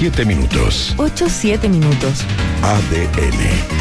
7 minutos. 7 minutos. ADN.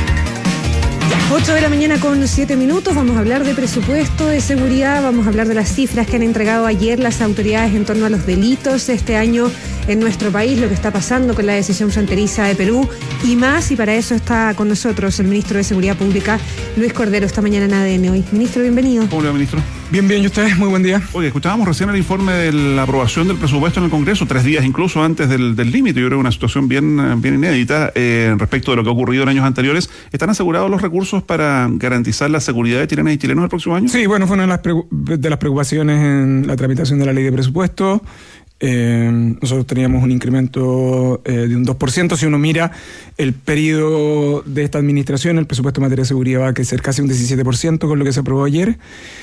8 de la mañana con 7 minutos, vamos a hablar de presupuesto, de seguridad, vamos a hablar de las cifras que han entregado ayer las autoridades en torno a los delitos este año en nuestro país, lo que está pasando con la decisión fronteriza de Perú y más, y para eso está con nosotros el ministro de Seguridad Pública, Luis Cordero, esta mañana en ADN hoy. Ministro, bienvenido. ¿Cómo le va, ministro? Bien, ¿y ustedes? Muy buen día. Oye, escuchábamos recién el informe de la aprobación del presupuesto en el Congreso, 3 días incluso antes del límite. Yo creo que una situación bien inédita respecto de lo que ha ocurrido en años anteriores. ¿Están asegurados los recursos para garantizar la seguridad de chilenas y chilenos el próximo año? Sí, bueno, fue una de las preocupaciones en la tramitación de la ley de presupuesto. Nosotros teníamos un incremento de un 2%. Si uno mira el periodo de esta administración, el presupuesto en materia de seguridad va a crecer casi un 17% con lo que se aprobó ayer.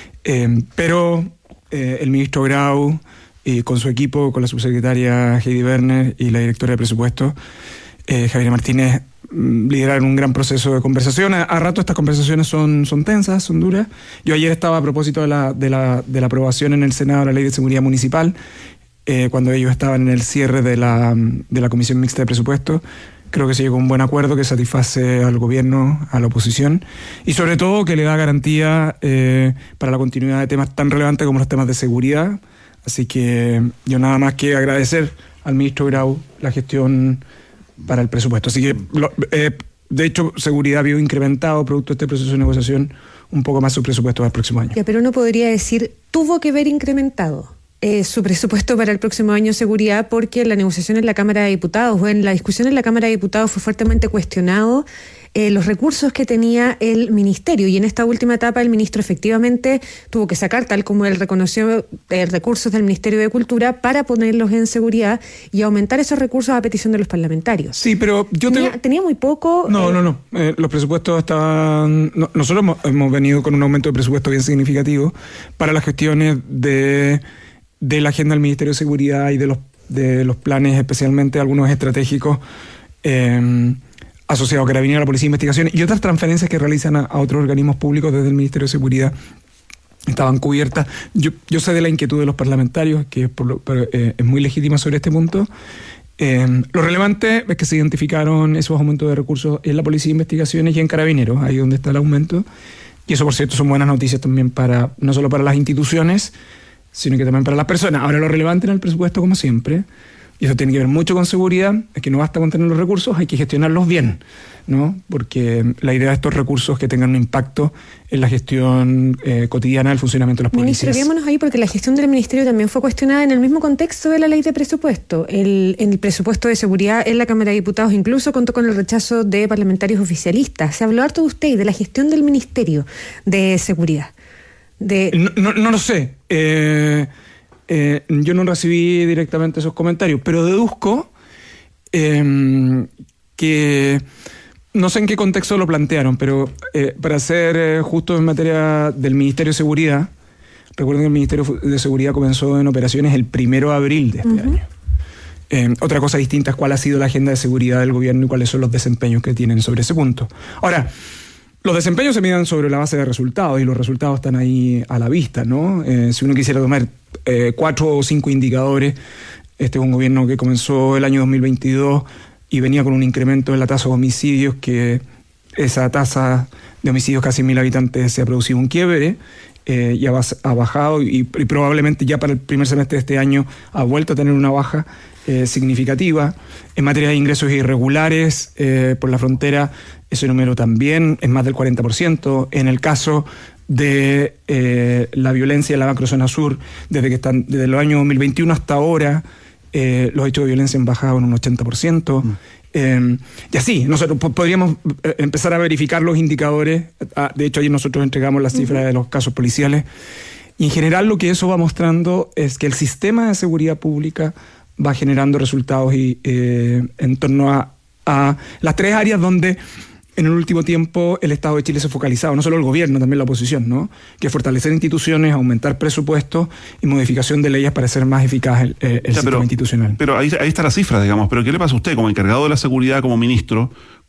Pero el ministro Grau, con su equipo, con la subsecretaria Heidi Werner y la directora de presupuesto, Javier Martínez, lideraron un gran proceso de conversación. A rato estas conversaciones son tensas, son duras. Yo ayer estaba a propósito de la aprobación en el Senado de la Ley de Seguridad Municipal, cuando ellos estaban en el cierre de la Comisión Mixta de Presupuesto. Creo que se llegó a un buen acuerdo que satisface al gobierno, a la oposición, y sobre todo que le da garantía para la continuidad de temas tan relevantes como los temas de seguridad. Así que yo nada más que agradecer al ministro Grau la gestión para el presupuesto. Así que, de hecho, seguridad vio incrementado, producto de este proceso de negociación, un poco más su presupuesto para el próximo año. Ya, pero uno podría decir, tuvo que ver incrementado su presupuesto para el próximo año de seguridad, porque la negociación en la Cámara de Diputados o en la discusión en la Cámara de Diputados fue fuertemente cuestionado los recursos que tenía el ministerio, y en esta última etapa el ministro efectivamente tuvo que sacar, tal como él reconoció, recursos del Ministerio de Cultura para ponerlos en seguridad y aumentar esos recursos a petición de los parlamentarios. Sí, pero tenía muy poco. No. Los presupuestos estaban. Nosotros hemos venido con un aumento de presupuesto bien significativo para las gestiones de la agenda del Ministerio de Seguridad y de los planes, especialmente algunos estratégicos asociados a Carabineros, a la Policía de Investigaciones y otras transferencias que realizan a otros organismos públicos desde el Ministerio de Seguridad. Estaban cubiertas. Yo sé de la inquietud de los parlamentarios, que es muy legítima sobre este punto. Lo relevante es que se identificaron esos aumentos de recursos en la Policía de Investigaciones y en Carabineros, ahí donde está el aumento. Y eso, por cierto, son buenas noticias también no solo para las instituciones, sino que también para las personas. Ahora, lo relevante en el presupuesto, como siempre, y eso tiene que ver mucho con seguridad, es que no basta con tener los recursos, hay que gestionarlos bien, ¿no? Porque la idea de estos recursos es que tengan un impacto en la gestión cotidiana del funcionamiento de las policías. Ministro, veámonos ahí, porque la gestión del ministerio también fue cuestionada en el mismo contexto de la ley de presupuesto. En el presupuesto de seguridad en la Cámara de Diputados incluso contó con el rechazo de parlamentarios oficialistas. Se habló harto de usted y de la gestión del Ministerio de Seguridad. No lo sé. Yo no recibí directamente esos comentarios, pero deduzco que no sé en qué contexto lo plantearon, pero para ser justo en materia del Ministerio de Seguridad, recuerden que el Ministerio de Seguridad comenzó en operaciones el 1 de abril de este año. Otra cosa distinta es cuál ha sido la agenda de seguridad del gobierno y cuáles son los desempeños que tienen sobre ese punto. Ahora, los desempeños se miden sobre la base de resultados y los resultados están ahí a la vista, ¿no? Si uno quisiera tomar 4 o 5 indicadores, este es un gobierno que comenzó el año 2022 y venía con un incremento en la tasa de homicidios, que esa tasa de homicidios casi 1.000 habitantes se ha producido un quiebre, y ha bajado y probablemente ya para el primer semestre de este año ha vuelto a tener una baja significativa. En materia de ingresos irregulares por la frontera, ese número también es más del 40%. En el caso de la violencia en la macrozona sur, desde los años 2021 hasta ahora, los hechos de violencia han bajado en un 80%. Y así, nosotros podríamos empezar a verificar los indicadores. De hecho, ayer nosotros entregamos las cifras de los casos policiales. Y en general lo que eso va mostrando es que el sistema de seguridad pública va generando resultados en torno a las 3 áreas donde en el último tiempo el Estado de Chile se ha focalizado, no solo el gobierno, también la oposición, ¿no? Que es fortalecer instituciones, aumentar presupuestos y modificación de leyes para hacer más eficaz el sistema institucional. Pero ahí está la cifra, digamos. Pero ¿qué le pasa a usted como encargado de la seguridad, como ministro,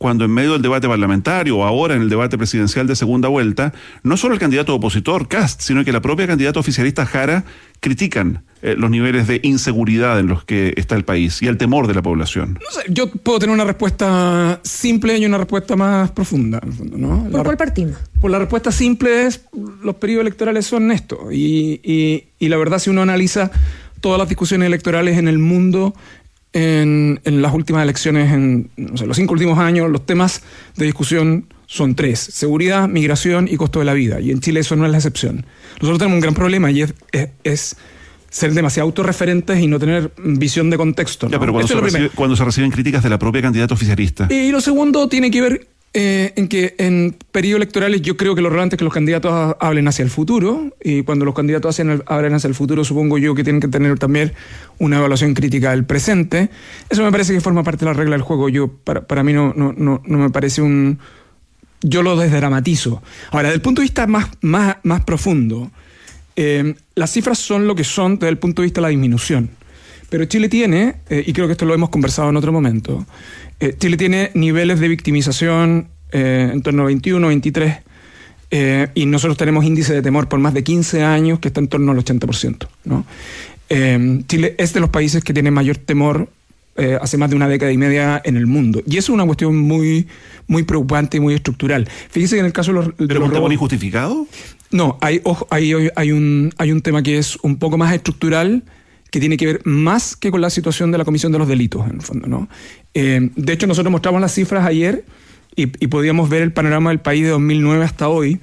cuando en medio del debate parlamentario o ahora en el debate presidencial de segunda vuelta, no solo el candidato opositor, Kast, sino que la propia candidata oficialista Jara critican los niveles de inseguridad en los que está el país y el temor de la población? No sé, yo puedo tener una respuesta simple y una respuesta más profunda, ¿no? ¿Por cuál partimos? Pues la respuesta simple es: los periodos electorales son estos. Y la verdad, si uno analiza todas las discusiones electorales en el mundo, en las últimas elecciones, en los 5 últimos años, los temas de discusión son 3: seguridad, migración y costo de la vida. Y en Chile eso no es la excepción. Nosotros tenemos un gran problema y es ser demasiado autorreferentes y no tener visión de contexto, ¿no? Ya, pero cuando se reciben críticas de la propia candidata oficialista. Y lo segundo tiene que ver en que en periodos electorales yo creo que lo relevante es que los candidatos hablen hacia el futuro, y cuando los candidatos hablan hacia el futuro, supongo yo que tienen que tener también una evaluación crítica del presente. Eso me parece que forma parte de la regla del juego. Para mí no me parece un... Yo lo desdramatizo. Ahora, desde el punto de vista más profundo, las cifras son lo que son desde el punto de vista de la disminución. Pero Chile tiene, y creo que esto lo hemos conversado en otro momento, Chile tiene niveles de victimización en torno a 21, 23, y nosotros tenemos índice de temor por más de 15 años que está en torno al 80%, ¿no? Chile es de los países que tiene mayor temor hace más de una década y media en el mundo. Y eso es una cuestión muy, muy preocupante y muy estructural. Fíjese que en el caso de los ¿Pero por temor injustificado? No, hay un tema que es un poco más estructural, que tiene que ver más que con la situación de la comisión de los delitos, en el fondo, ¿no? De hecho, nosotros mostramos las cifras ayer y podíamos ver el panorama del país de 2009 hasta hoy,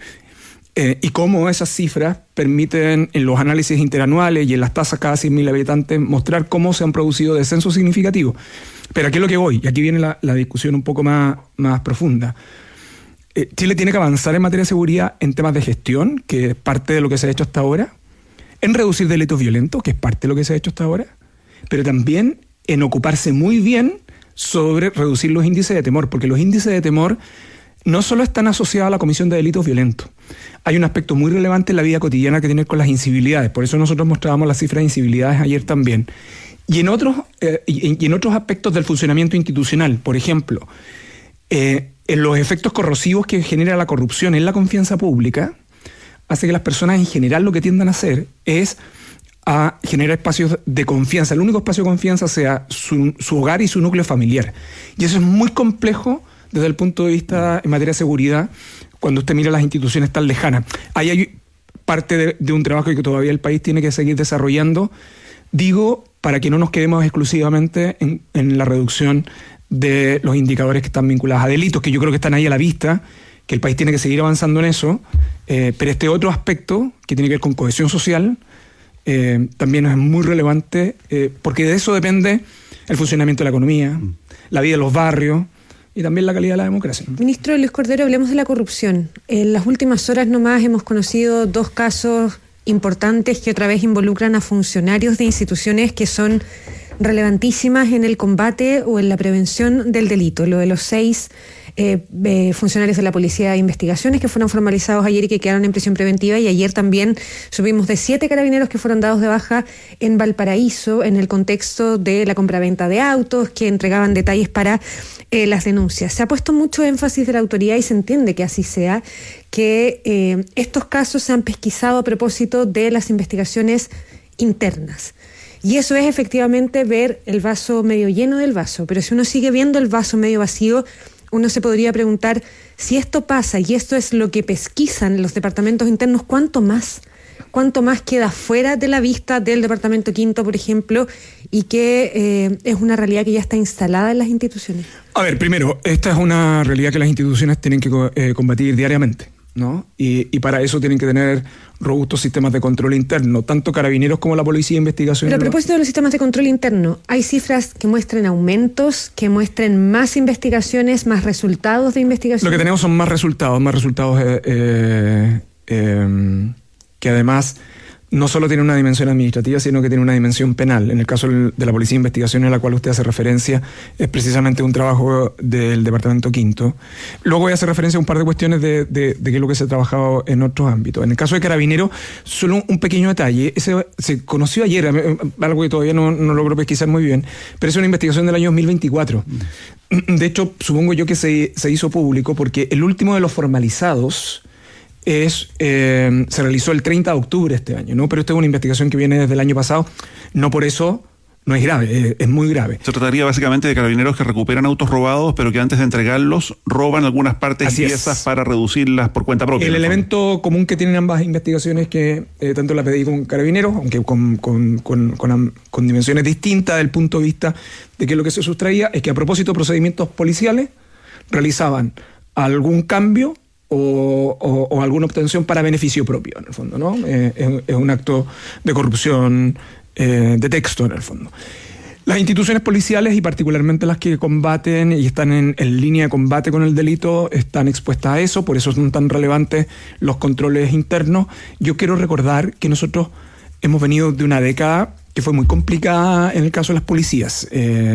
y cómo esas cifras permiten en los análisis interanuales y en las tasas cada 100.000 habitantes mostrar cómo se han producido descensos significativos. Pero aquí es lo que voy, y aquí viene la discusión un poco más profunda. Chile tiene que avanzar en materia de seguridad en temas de gestión, que es parte de lo que se ha hecho hasta ahora, en reducir delitos violentos, que es parte de lo que se ha hecho hasta ahora, pero también en ocuparse muy bien sobre reducir los índices de temor, porque los índices de temor no solo están asociados a la comisión de delitos violentos. Hay un aspecto muy relevante en la vida cotidiana que tiene que ver con las inciviliedades. Por eso nosotros mostrábamos las cifras de inciviliedades ayer también. Y en otros aspectos del funcionamiento institucional, por ejemplo, en los efectos corrosivos que genera la corrupción en la confianza pública, hace que las personas en general lo que tiendan a hacer es a generar espacios de confianza. El único espacio de confianza sea su hogar y su núcleo familiar. Y eso es muy complejo desde el punto de vista en materia de seguridad, cuando usted mira las instituciones tan lejanas. Ahí hay parte de un trabajo que todavía el país tiene que seguir desarrollando, digo, para que no nos quedemos exclusivamente en la reducción de los indicadores que están vinculados a delitos, que yo creo que están ahí a la vista, que el país tiene que seguir avanzando en eso, pero este otro aspecto, que tiene que ver con cohesión social, también es muy relevante, porque de eso depende el funcionamiento de la economía, la vida de los barrios y también la calidad de la democracia. Ministro Luis Cordero, hablemos de la corrupción. En las últimas horas nomás hemos conocido 2 casos importantes que otra vez involucran a funcionarios de instituciones que son relevantísimas en el combate o en la prevención del delito. Lo de los 6 funcionarios de la Policía de Investigaciones que fueron formalizados ayer y que quedaron en prisión preventiva, y ayer también supimos de 7 carabineros que fueron dados de baja en Valparaíso en el contexto de la compraventa de autos, que entregaban detalles para las denuncias. Se ha puesto mucho énfasis de la autoridad, y se entiende que así sea, que estos casos se han pesquisado a propósito de las investigaciones internas. Y eso es efectivamente ver el vaso medio lleno del vaso. Pero si uno sigue viendo el vaso medio vacío, uno se podría preguntar, si esto pasa y esto es lo que pesquisan los departamentos internos, ¿cuánto más queda fuera de la vista del Departamento Quinto, por ejemplo, y que es una realidad que ya está instalada en las instituciones? A ver, primero, esta es una realidad que las instituciones tienen que combatir diariamente, ¿no? Y para eso tienen que tener robustos sistemas de control interno, tanto carabineros como la Policía de Investigación. Pero a propósito de los sistemas de control interno, ¿hay cifras que muestren aumentos, que muestren más investigaciones, más resultados de investigación? Lo que tenemos son más resultados que además no solo tiene una dimensión administrativa, sino que tiene una dimensión penal. En el caso de la Policía de Investigación, a la cual usted hace referencia, es precisamente un trabajo del Departamento Quinto. Luego voy a hacer referencia a un par de cuestiones de qué es lo que se ha trabajado en otros ámbitos. En el caso de Carabineros, solo un pequeño detalle. Se conoció ayer, algo que todavía no logro pesquisar muy bien, pero es una investigación del año 2024. De hecho, supongo yo que se hizo público porque el último de los formalizados se realizó el 30 de octubre de este año, ¿no? Pero esta es una investigación que viene desde el año pasado. No por eso no es grave, es muy grave. Se trataría básicamente de carabineros que recuperan autos robados, pero que antes de entregarlos roban algunas partes y piezas para reducirlas por cuenta propia. El elemento común que tienen ambas investigaciones, que tanto la PDI como Carabineros, aunque con dimensiones distintas del punto de vista de qué es lo que se sustraía, es que a propósito de procedimientos policiales realizaban algún cambio o alguna obtención para beneficio propio, en el fondo, ¿no? Es un acto de corrupción de texto, en el fondo. Las instituciones policiales, y particularmente las que combaten y están en línea de combate con el delito, están expuestas a eso, por eso son tan relevantes los controles internos. Yo quiero recordar que nosotros hemos venido de una década que fue muy complicada en el caso de las policías.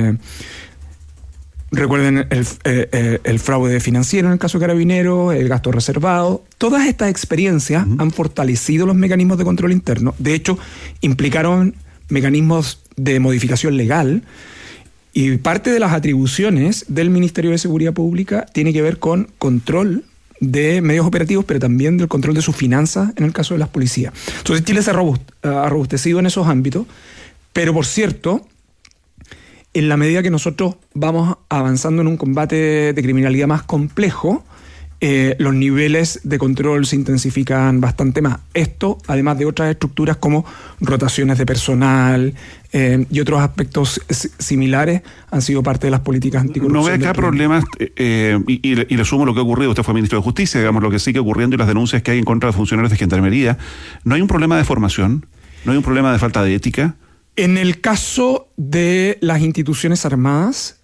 Recuerden el fraude financiero en el caso de Carabineros, el gasto reservado. Todas estas experiencias han fortalecido los mecanismos de control interno. De hecho, implicaron mecanismos de modificación legal, y parte de las atribuciones del Ministerio de Seguridad Pública tiene que ver con control de medios operativos, pero también del control de sus finanzas en el caso de las policías. Entonces Chile se ha robustecido en esos ámbitos, pero por cierto, en la medida que nosotros vamos avanzando en un combate de criminalidad más complejo, los niveles de control se intensifican bastante más. Esto, además de otras estructuras como rotaciones de personal y otros aspectos similares, han sido parte de las políticas anticorrupción. No ve acá problemas, y le sumo lo que ha ocurrido. Usted fue ministro de Justicia, digamos, lo que sigue ocurriendo y las denuncias que hay en contra de funcionarios de Gendarmería. ¿No hay un problema de formación? ¿No hay un problema de falta de ética? En el caso de las instituciones armadas,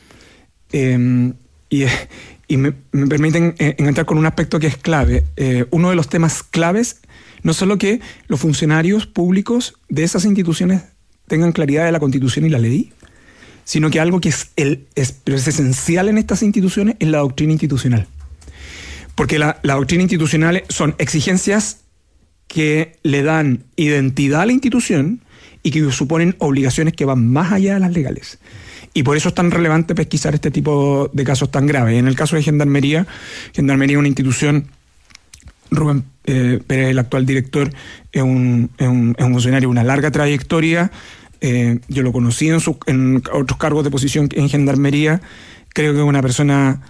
y me permiten entrar con un aspecto que es clave. Uno de los temas claves, no solo que los funcionarios públicos de esas instituciones tengan claridad de la Constitución y la ley, sino que algo que es esencial en estas instituciones es la doctrina institucional. Porque la doctrina institucional son exigencias que le dan identidad a la institución y que suponen obligaciones que van más allá de las legales. Y por eso es tan relevante pesquisar este tipo de casos tan graves. En el caso de Gendarmería es una institución, Rubén Pérez, el actual director, es un funcionario de una larga trayectoria. Yo lo conocí en otros cargos de posición en Gendarmería. Creo que es una persona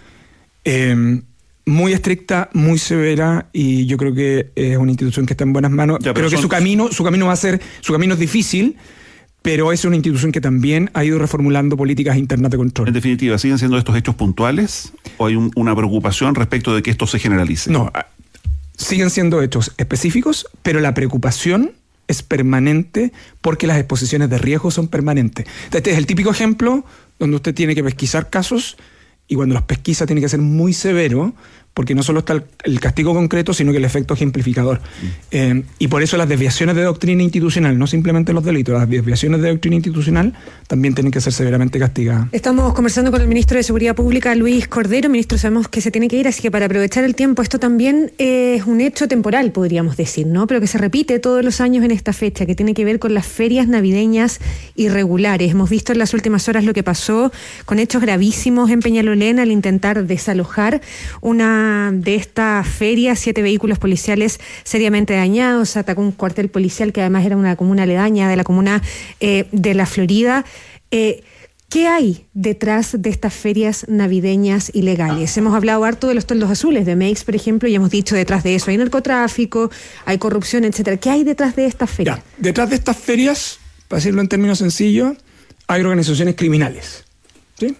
muy estricta, muy severa, y yo creo que es una institución que está en buenas manos. Creo que su camino es difícil, pero es una institución que también ha ido reformulando políticas internas de control. En definitiva, ¿siguen siendo estos hechos puntuales o hay una preocupación respecto de que esto se generalice? No, siguen siendo hechos específicos, pero la preocupación es permanente porque las exposiciones de riesgo son permanentes. Este es el típico ejemplo donde usted tiene que pesquisar casos, y cuando los pesquisa tiene que ser muy severo, porque no solo está el castigo concreto, sino que el efecto ejemplificador. Y por eso las desviaciones de doctrina institucional, no simplemente los delitos, las desviaciones de doctrina institucional también tienen que ser severamente castigadas. Estamos conversando con el ministro de Seguridad Pública, Luis Cordero. Ministro, sabemos que se tiene que ir, así que para aprovechar el tiempo, esto también es un hecho temporal, podríamos decir, ¿no? Pero que se repite todos los años en esta fecha, que tiene que ver con las ferias navideñas irregulares. Hemos visto en las últimas horas lo que pasó con hechos gravísimos en Peñalolén al intentar desalojar una de estas ferias, 7 vehículos policiales seriamente dañados, atacó un cuartel policial que además era una comuna aledaña de la comuna de La Florida. ¿Qué hay detrás de estas ferias navideñas ilegales? Hemos hablado harto de los toldos azules, de Meix, por ejemplo, y hemos dicho detrás de eso hay narcotráfico, hay corrupción, etcétera. ¿Qué hay detrás de estas ferias? Ya, detrás de estas ferias, para decirlo en términos sencillos, hay organizaciones criminales, ¿sí?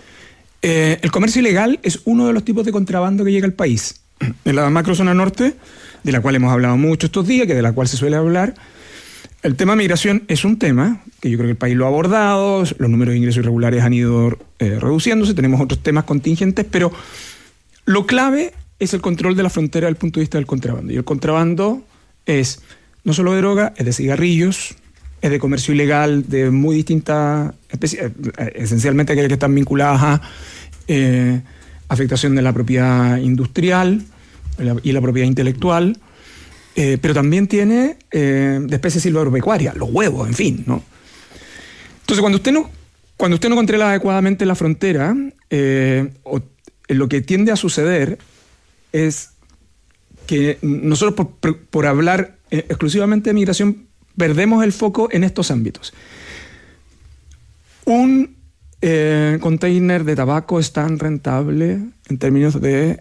El comercio ilegal es uno de los tipos de contrabando que llega al país. En la macrozona norte, de la cual hemos hablado mucho estos días, que de la cual se suele hablar, el tema de migración es un tema que yo creo que el país lo ha abordado, los números de ingresos irregulares han ido reduciéndose, tenemos otros temas contingentes, pero lo clave es el control de la frontera desde el punto de vista del contrabando. Y el contrabando es no solo de droga, es de cigarrillos, es de comercio ilegal de muy distintas especies, esencialmente aquellas que están vinculadas a afectación de la propiedad industrial y la propiedad intelectual, pero también tiene de especies silvopecuarias, los huevos, en fin, ¿no? Entonces, cuando usted no controla adecuadamente la frontera, lo que tiende a suceder es que nosotros por hablar exclusivamente de migración perdemos el foco en estos ámbitos. Un container de tabaco es tan rentable en términos de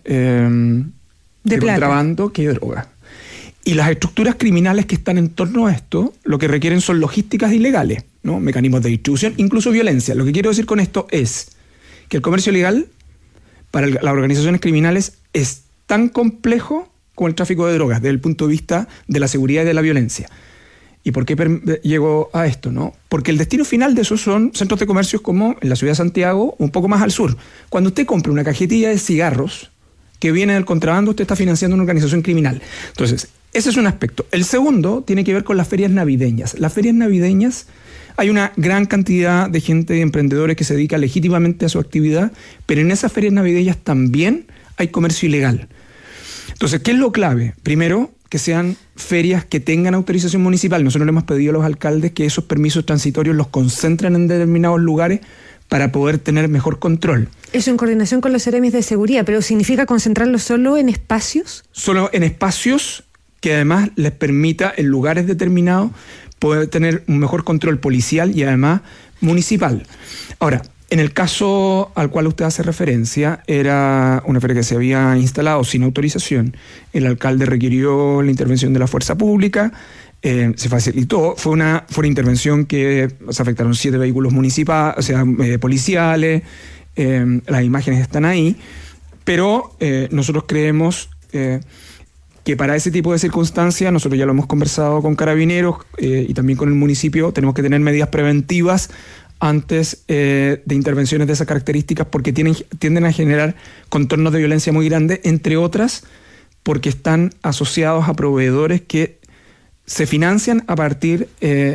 contrabando que droga. Y las estructuras criminales que están en torno a esto lo que requieren son logísticas ilegales, ¿no? Mecanismos de distribución, incluso violencia. Lo que quiero decir con esto es que el comercio ilegal para las organizaciones criminales es tan complejo como el tráfico de drogas desde el punto de vista de la seguridad y de la violencia. ¿Y por qué llego a esto, no? Porque el destino final de esos son centros de comercios como en la ciudad de Santiago, un poco más al sur. Cuando usted compra una cajetilla de cigarros que viene del contrabando, usted está financiando una organización criminal. Entonces, ese es un aspecto. El segundo tiene que ver con las ferias navideñas. Las ferias navideñas, hay una gran cantidad de gente, de emprendedores que se dedica legítimamente a su actividad, pero en esas ferias navideñas también hay comercio ilegal. Entonces, ¿qué es lo clave? Primero, que sean ferias que tengan autorización municipal. Nosotros le hemos pedido a los alcaldes que esos permisos transitorios los concentren en determinados lugares para poder tener mejor control. Eso en coordinación con los seremis de seguridad, pero ¿significa concentrarlo solo en espacios? Solo en espacios que además les permita en lugares determinados poder tener un mejor control policial y además municipal. Ahora, en el caso al cual usted hace referencia, era una feria que se había instalado sin autorización. El alcalde requirió la intervención de la fuerza pública, se facilitó. Fue una intervención que se afectaron 7 vehículos municipales, o sea, policiales. Las imágenes están ahí. Pero nosotros creemos que para ese tipo de circunstancias, nosotros ya lo hemos conversado con Carabineros y también con el municipio, tenemos que tener medidas preventivas antes de intervenciones de esas características, porque tienden a generar contornos de violencia muy grandes, entre otras porque están asociados a proveedores que se financian a partir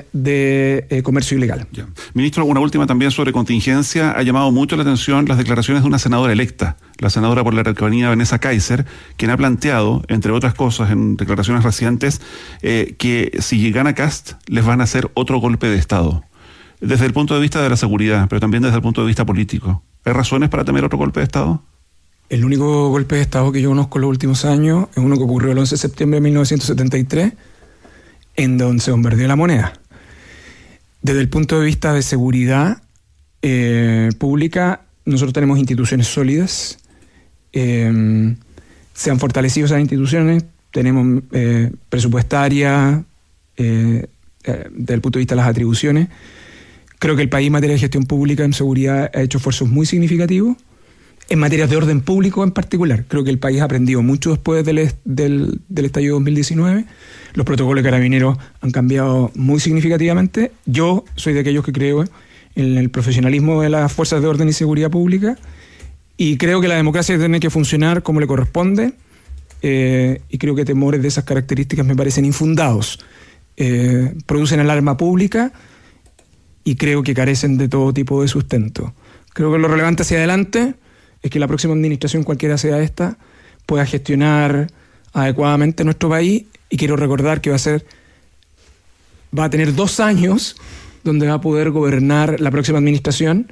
de comercio ilegal. Ya. Ministro, una última también sobre contingencia. Ha llamado mucho la atención las declaraciones de una senadora electa, la senadora por la Araucanía, Vanessa Kaiser, quien ha planteado, entre otras cosas en declaraciones recientes, que si gana Kast les van a hacer otro golpe de Estado. Desde el punto de vista de la seguridad, pero también desde el punto de vista político. ¿Hay razones para temer otro golpe de Estado? El único golpe de Estado que yo conozco en los últimos años es uno que ocurrió el 11 de septiembre de 1973, en donde se bombardeó la moneda. Desde el punto de vista de seguridad pública, nosotros tenemos instituciones sólidas, se han fortalecido esas instituciones, tenemos presupuestaria, desde el punto de vista de las atribuciones. Creo que el país en materia de gestión pública en seguridad ha hecho esfuerzos muy significativos, en materia de orden público en particular. Creo que el país ha aprendido mucho después del estallido 2019. Los protocolos de Carabineros han cambiado muy significativamente. Yo soy de aquellos que creo en el profesionalismo de las fuerzas de orden y seguridad pública, y creo que la democracia tiene que funcionar como le corresponde, y creo que temores de esas características me parecen infundados. Producen alarma pública y creo que carecen de todo tipo de sustento. Creo que lo relevante hacia adelante es que la próxima administración, cualquiera sea esta, pueda gestionar adecuadamente nuestro país, y quiero recordar que va a tener 2 años donde va a poder gobernar la próxima administración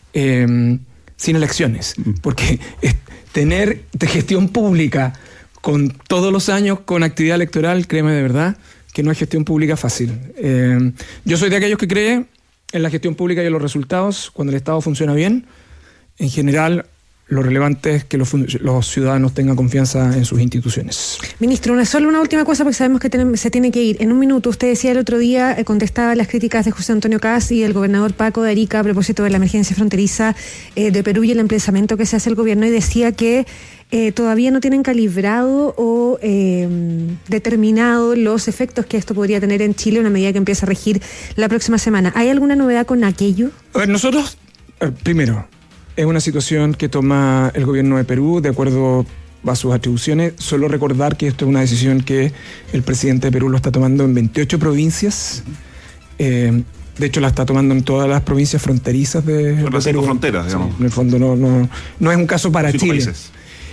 sin elecciones, porque tener de gestión pública con todos los años con actividad electoral, créeme de verdad que no es gestión pública fácil. Yo soy de aquellos que creen en la gestión pública y en los resultados. Cuando el Estado funciona bien, en general, lo relevante es que los ciudadanos tengan confianza en sus instituciones. Ministro, solo una última cosa, porque sabemos que se tiene que ir. En un minuto, usted decía el otro día, contestaba las críticas de José Antonio Kast y el gobernador Paco de Arica a propósito de la emergencia fronteriza de Perú y el emplazamiento que se hace el gobierno, y decía que todavía no tienen calibrado o determinado los efectos que esto podría tener en Chile una medida que empieza a regir la próxima semana. ¿Hay alguna novedad con aquello? A ver, nosotros, primero, es una situación que toma el gobierno de Perú de acuerdo a sus atribuciones. Solo recordar que esto es una decisión que el presidente de Perú lo está tomando en 28 provincias. De hecho, la está tomando en todas las provincias fronterizas de Perú. Son las 5 fronteras, digamos. Sí, en el fondo no es un caso para 5 Chile. Países.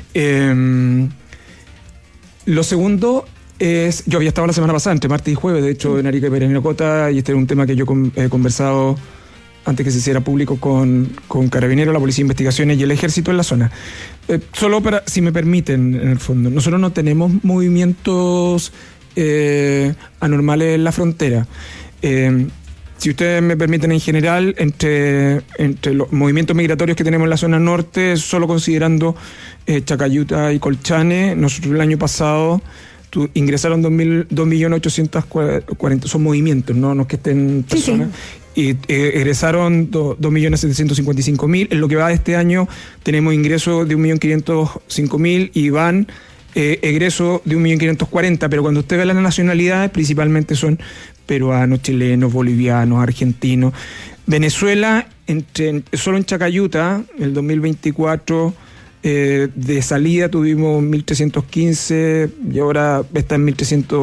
Lo segundo es, yo había estado la semana pasada, entre martes y jueves, de hecho, en Arica y Parinacota, y este es un tema que yo he conversado antes que se hiciera público con Carabineros, la Policía de Investigaciones y el Ejército en la zona. Solo para, si me permiten, en el fondo, nosotros no tenemos movimientos anormales en la frontera. Si ustedes me permiten, en general, entre los movimientos migratorios que tenemos en la zona norte, solo considerando Chacayuta y Colchane, nosotros el año pasado ingresaron 2.840.000, son movimientos, no es que estén personas. Sí. Y egresaron 2.755.000. En lo que va de este año tenemos ingresos de 1.505.000 y van egreso de 1.540.000, pero cuando usted ve las nacionalidades, principalmente son peruanos, chilenos, bolivianos, argentinos. Venezuela, solo en Chacayuta, el 2024, de salida tuvimos 1.315 y ahora está en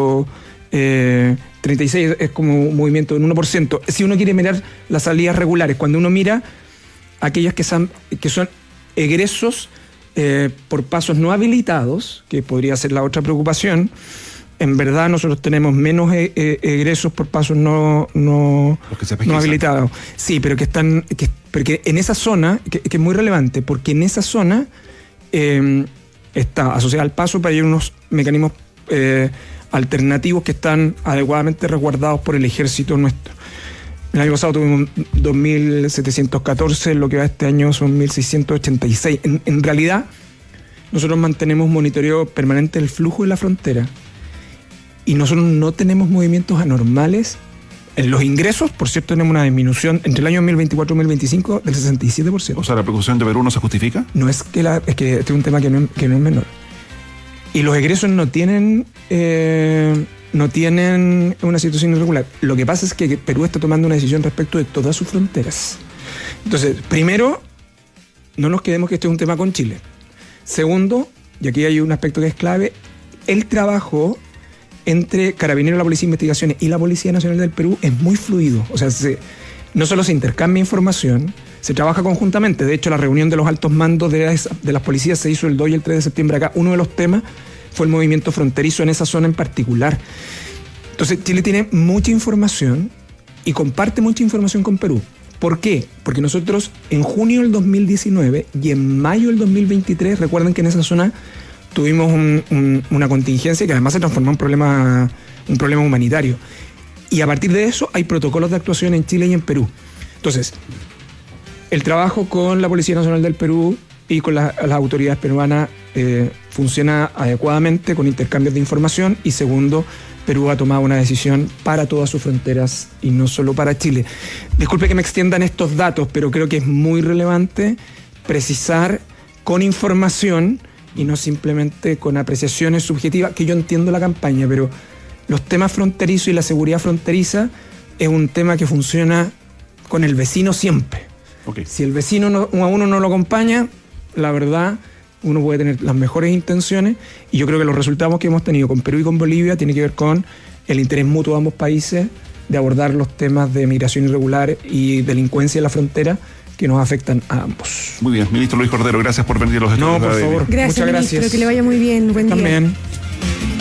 1.336, es como un movimiento del 1%. Si uno quiere mirar las salidas regulares, cuando uno mira aquellas que son egresos por pasos no habilitados, que podría ser la otra preocupación, en verdad nosotros tenemos menos egresos por pasos no habilitados. Sí, pero porque en esa zona, que es muy relevante, porque en esa zona está asociada al paso, pero hay unos mecanismos alternativos que están adecuadamente resguardados por el ejército nuestro. El año pasado tuvimos 2.714, lo que va este año son 1.686. En realidad, nosotros mantenemos monitoreo permanente del flujo de la frontera y nosotros no tenemos movimientos anormales. En los ingresos, por cierto, tenemos una disminución entre el año 2024 y 2025 del 67%. O sea, ¿la preocupación de Perú no se justifica? No es que es que este es un tema que no es menor. Y los egresos no tienen una situación irregular. Lo que pasa es que Perú está tomando una decisión respecto de todas sus fronteras. Entonces, primero, no nos quedemos que este es un tema con Chile. Segundo, y aquí hay un aspecto que es clave, el trabajo entre Carabineros, la Policía de Investigaciones y la Policía Nacional del Perú es muy fluido. O sea, no solo se intercambia información, se trabaja conjuntamente. De hecho, la reunión de los altos mandos de las policías se hizo el 2 y el 3 de septiembre acá. Uno de los temas fue el movimiento fronterizo en esa zona en particular. Entonces, Chile tiene mucha información y comparte mucha información con Perú. ¿Por qué? Porque nosotros en junio del 2019 y en mayo del 2023, recuerden que en esa zona tuvimos una contingencia que además se transformó en un problema humanitario. Y a partir de eso hay protocolos de actuación en Chile y en Perú. Entonces, el trabajo con la Policía Nacional del Perú y con las autoridades peruanas funciona adecuadamente, con intercambios de información. Y segundo, Perú ha tomado una decisión para todas sus fronteras y no solo para Chile. Disculpe que me extiendan estos datos, pero creo que es muy relevante precisar con información y no simplemente con apreciaciones subjetivas, que yo entiendo la campaña, pero los temas fronterizos y la seguridad fronteriza es un tema que funciona con el vecino siempre. Okay. Si el vecino a uno no lo acompaña, la verdad, uno puede tener las mejores intenciones, y yo creo que los resultados que hemos tenido con Perú y con Bolivia tienen que ver con el interés mutuo de ambos países de abordar los temas de migración irregular y delincuencia en la frontera que nos afectan a ambos. Muy bien, ministro Luis Cordero, gracias por venir a los estudios. No, por favor. Gracias, muchas ministro, gracias. Que le vaya muy bien. Buen día. También.